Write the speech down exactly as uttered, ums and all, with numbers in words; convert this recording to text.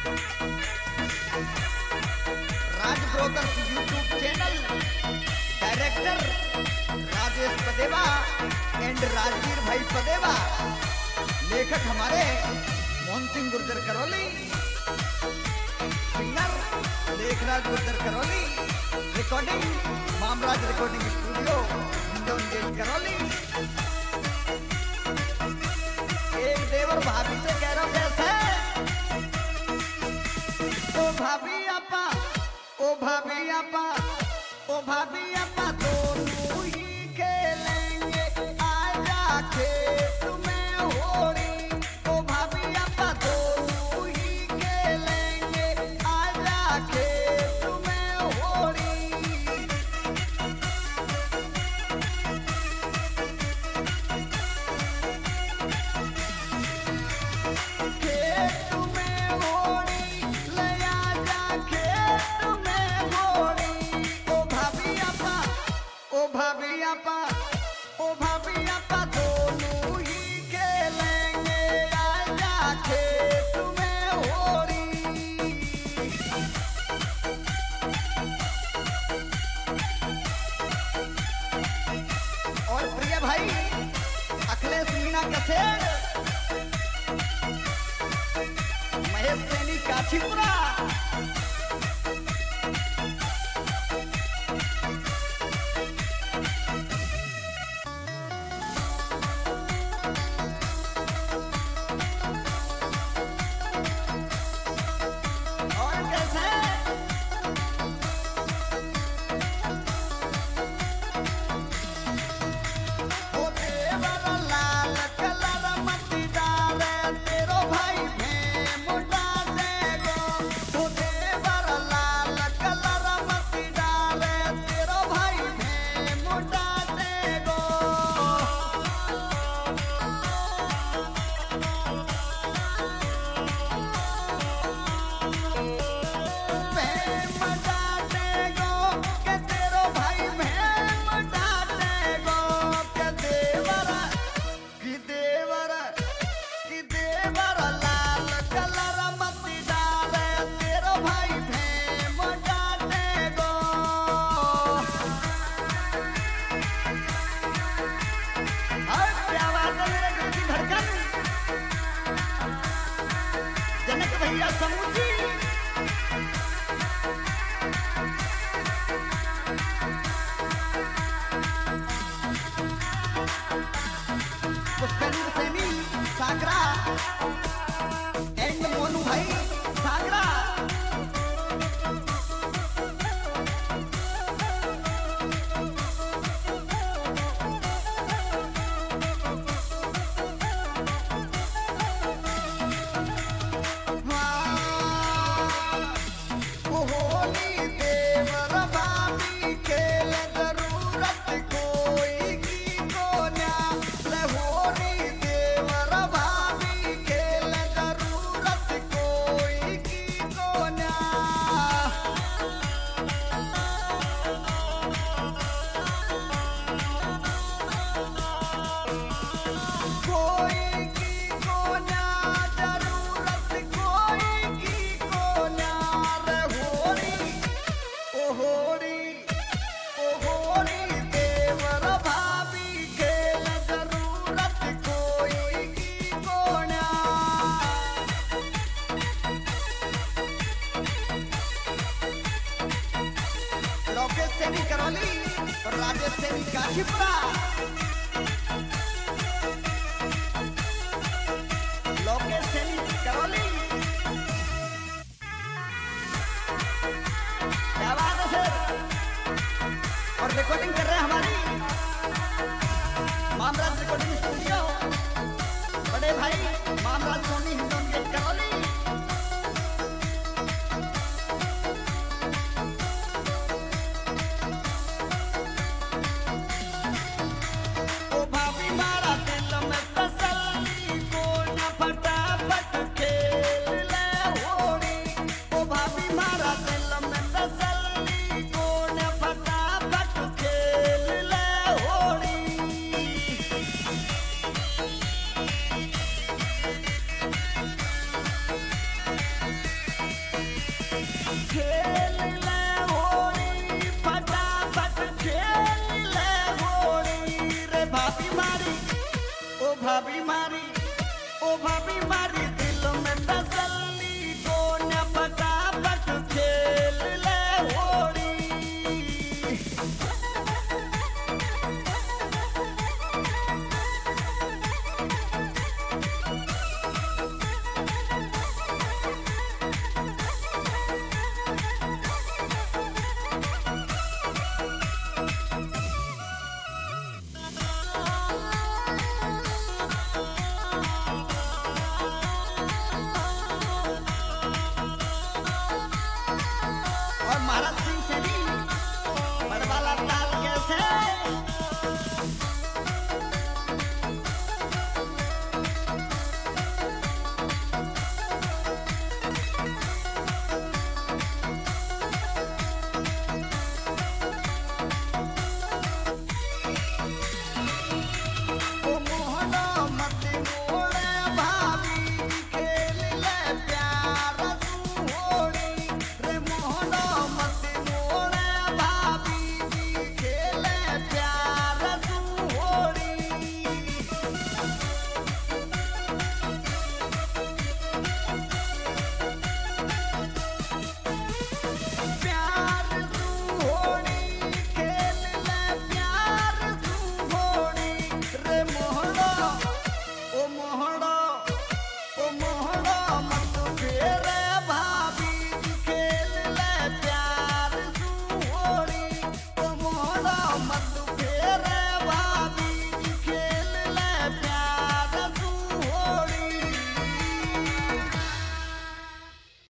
Raj brothers YouTube channel, director Rajesh Padeva and Rajveer भाई पदेवा, लेखक हमारे Mohan Singh Gurjar Karauli, singer Lekhraj Gurjar Karauli, recording Mamraj recording studio Hindaun gate Karauli. एक देवर भाभी से कह रहा कैसे, ओ भाभी आपा, ओ भाभी आपा, ओ भाभी आपा दोनों ही खेलेंगे आजा खेत में होली। ओ भाभी आपा दोनों ही खेलेंगे आजा खेत में होली। खेत में होली ले आजा खेत में होली। ओ भाभी आपा, ओ भाभी आपा, ओ भाभी आपा दोनों ही खेलेंगे आजा खेत में होली। और प्रिय भाई अखिलेश मीणा कसेर, महेश सैनी काछीपुरा, और कैसे ओ देवर लाल कलर मती डाले तेरो भाई भेम डालेगो। ओ देवर लाल कलर मती डाले तेरो भाई भेम डालेगो। भेम डालेगो के तेरो भाई भेम डालेगो। के देवर कि देवर कि देवर लाल कलर मती डाले तेरो भाई भेम डालेगो। और क्या बात है मेरे दिल की धड़कन, जनक भैया समूची, पुष्पेंद्र सैनी सागरा एंड मोनू भाई सागरा। हाँ, ओ होली देवर भाभी खेल जरूरत कोई की कोन्या। ले होली देवर भाभी खेल जरूरत कोई की कोन्या। कोई की कोन्या जरूरत कोई की कोन्या। रे होली ओ होली ओ होली देवर भाभी खेल जरूरत कोई की कोन्या। लोकेश सैनी करौली और राजेश सैनी काछीपुरा, लोकेश सैनी करौली। क्या बात है सर। और रिकॉर्डिंग कर रहे हैं हमारी मामराज रिकॉर्डिंग स्टूडियो, बड़े भाई मामराज सोनी हिंडौन गेट करौली। ओ भाभी मारा दिल में तसल्ली को न फटाफट खेल ले होली। ओ भाभी मारा दिल में तसल्ली को न फटाफट खेल ले होली। मारी ओ भाभी मारी दिल में तसल्ली को न फटाफट खेल ले होली। और महाराज